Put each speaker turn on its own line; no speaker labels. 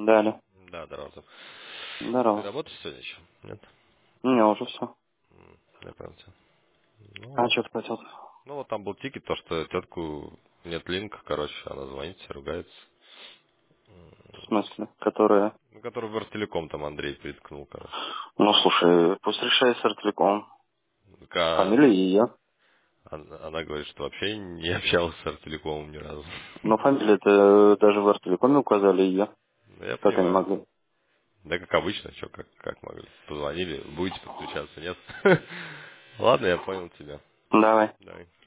Далее.
Да, здорово. Ты
Здорово.
работаешь сегодня еще? Нет?
Не, уже все.
Я понял тебя. Ну
А
ладно.
что ты хотел?
Ну вот там был тикет, то, что тетку нет линка, короче, она звонит, все ругается.
В смысле? Которые...
Ну, который в Ростелеком там Андрей приткнул, короче.
Ну, слушай, пусть решает с Артелеком.
Так, а
Фамилия ее.
она говорит, что вообще не общалась с Ростелекомом ни разу.
Но фамилия-то даже в Артелекоме указали ее.
Ну, я
Как они
понимаю.
могли?
Да как обычно, что, как могли. Позвонили, будете подключаться, нет? Ладно, я понял тебя.
Давай.
Давай.